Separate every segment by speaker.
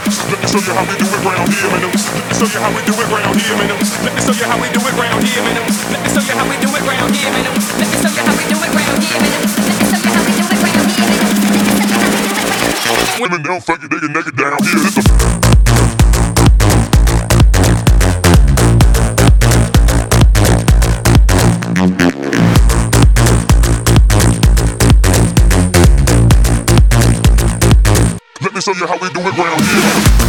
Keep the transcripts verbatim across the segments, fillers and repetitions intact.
Speaker 1: Let me show you how we do it round here, man. Let me show you how we do it round here, man. Let me show you how we do it round here, man. Let me show you how we do it round here, man. Let me show you how we do it round here, man. Let me show you how we do it round here, man. Women don't fuck it, they get naked down here. It's a Let me show you how we do it round here.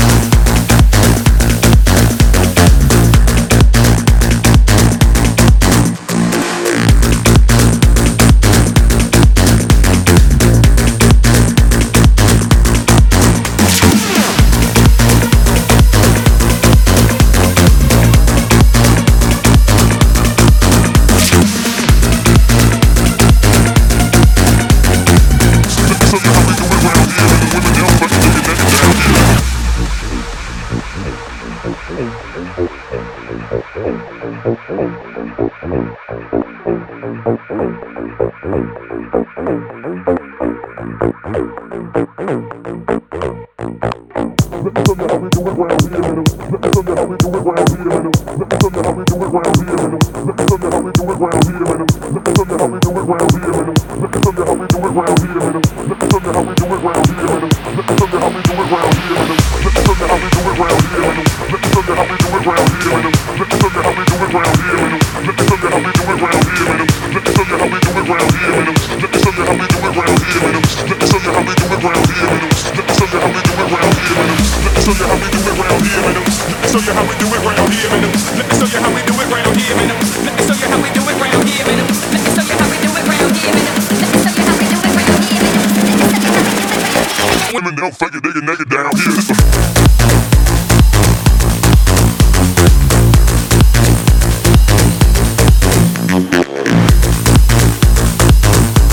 Speaker 1: Women don't fuck it, they get naked down here.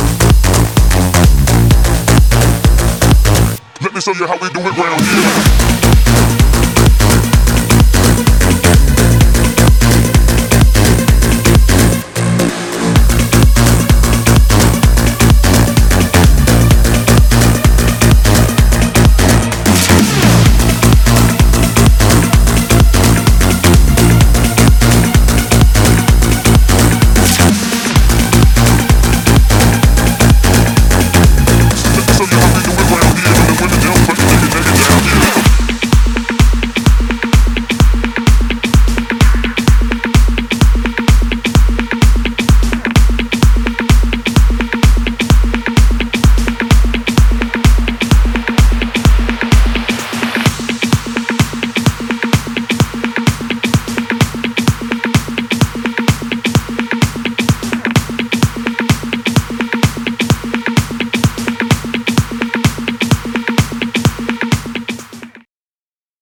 Speaker 1: Let me show you how we do it round here.